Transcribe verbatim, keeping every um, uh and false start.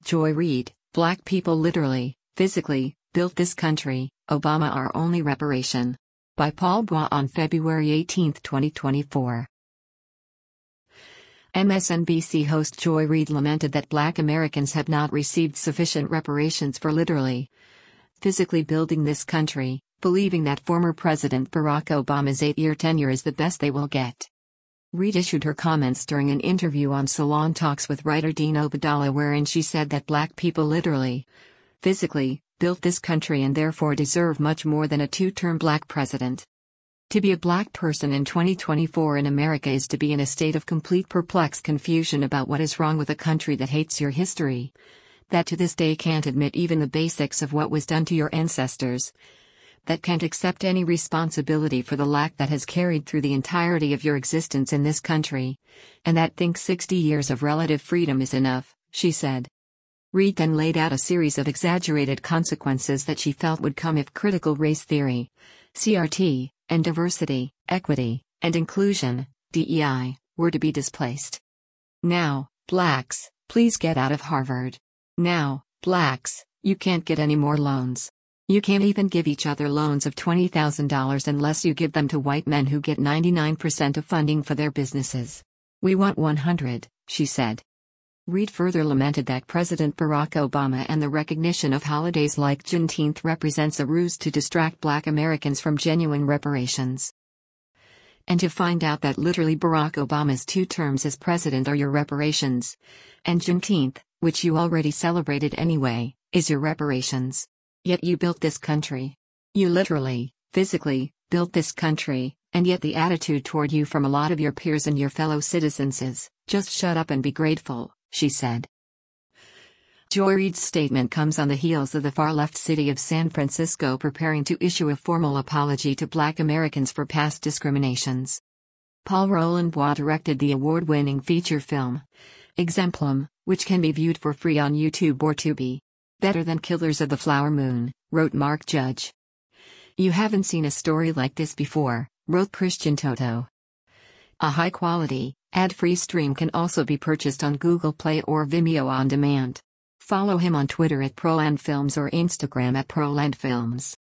Joy Reid, Black people literally, physically, built this country, Obama our only reparation. By Paul Bois on February eighteenth, twenty twenty-four. M S N B C host Joy Reid lamented that Black Americans have not received sufficient reparations for literally, physically building this country, believing that former President Barack Obama's eight-year tenure is the best they will get. Reid issued her comments during an interview on Salon Talks with writer Dean Obeidallah, wherein she said that Black people literally, physically, built this country and therefore deserve much more than a two-term Black president. To be a Black person in twenty twenty-four in America is to be in a state of complete perplexed confusion about what is wrong with a country that hates your history, that to this day can't admit even the basics of what was done to your ancestors, that can't accept any responsibility for the lack that has carried through the entirety of your existence in this country, and that thinks sixty years of relative freedom is enough, she said. Reid then laid out a series of exaggerated consequences that she felt would come if critical race theory, C R T, and diversity, equity, and inclusion, D E I, were to be displaced. Now, Blacks, please get out of Harvard. Now, Blacks, you can't get any more loans. You can't even give each other loans of twenty thousand dollars unless you give them to white men who get ninety-nine percent of funding for their businesses. We want one hundred, she said. Reid further lamented that President Barack Obama and the recognition of holidays like Juneteenth represents a ruse to distract Black Americans from genuine reparations. And to find out that literally Barack Obama's two terms as president are your reparations, and Juneteenth, which you already celebrated anyway, is your reparations. Yet you built this country. You literally, physically, built this country, and yet the attitude toward you from a lot of your peers and your fellow citizens is, just shut up and be grateful, she said. Joy Reid's statement comes on the heels of the far-left city of San Francisco preparing to issue a formal apology to Black Americans for past discriminations. Paul Roland Bois directed the award-winning feature film, Exemplum, which can be viewed for free on YouTube or Tubi. Better than Killers of the Flower Moon, wrote Mark Judge. You haven't seen a story like this before, wrote Christian Toto. A high-quality, ad-free stream can also be purchased on Google Play or Vimeo on demand. Follow him on Twitter at ProlandFilms or Instagram at ProlandFilms.